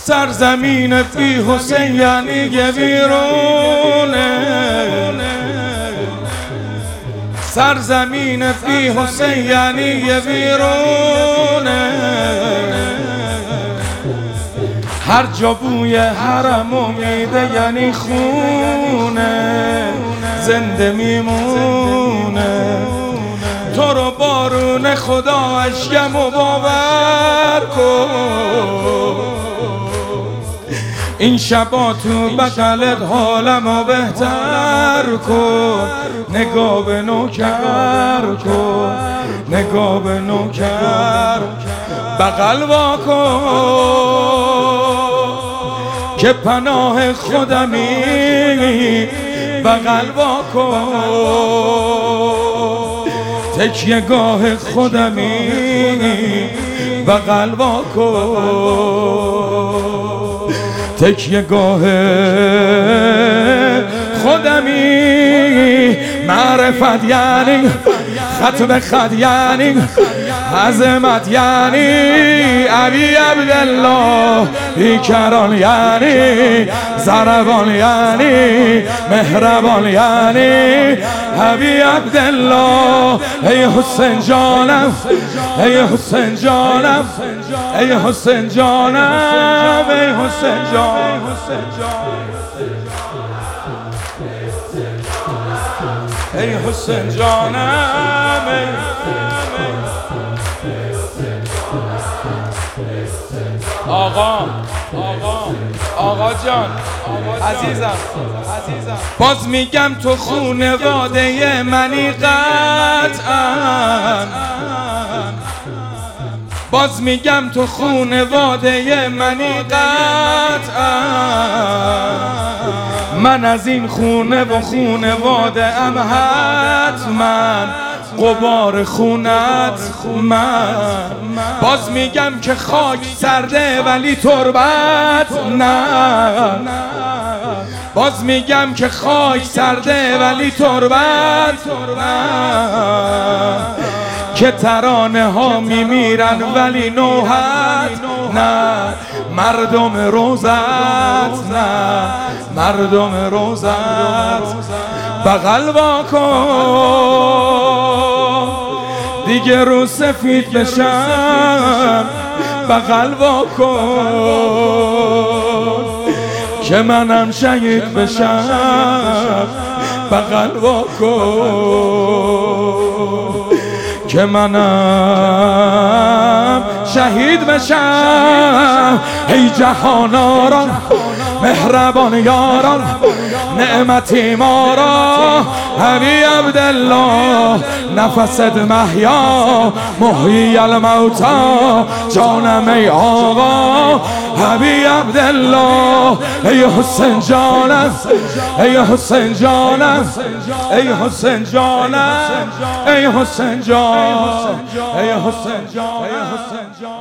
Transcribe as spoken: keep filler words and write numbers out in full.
سرزمین بی حسین یعنی یه ویرونه، سرزمین بی حسین یعنی یه ویرونه. هر جا بوی حرم امیده یعنی خونه، زنده میمونه. تو رو بارون خدا اشکم و باور کن، این شبا تو بغلت حالمو بهتر کن. نگاه به نوکر کن، نگاه به نوکر بغل وا کن که پناه خودمی. بغل وا کن تکیه گاه خودمی. بغل وا کن تکیه گاه خودمی. معرفت یعنی خط به خط یعنی عظمت یعنی ابی عبدالله. بیکران یعنی زربان یعنی مهربان یعنی ابی عبدالله. ای حسین جانم، ای حسین جانم، ای حسین جانم، ای حسین جانم، ای حسین جانم. آقا آقا آقا جان عزیزم عزیزم باز میگم تو خونواده منی قطعا. باز میگم تو خونواده منی قطعا. من از این خونه و خونواده ام حتما. غبار خونت من. باز میگم که خاک سرده ولی تربت نه. باز میگم که خاک سرده ولی تربت نه. که ترانه ها میمیرن ولی نوحت نه. مردم روزت نه، مردم روزت. بغل وا کن دیگه رو سفید بشم. بغل وا کن که منم شهید بشم. بغل وا کن که منم شهید بشم. ای جهان آران مهربان یاران نعمتی ما را ابی عبدالله. نفست محیا محیی الموتا. جانم ای آقا ابی عبدالله. ای حسین جانم، ای حسین جانم، ای حسین جانم، ای حسین جان، ای حسین جان، ای حسین جان.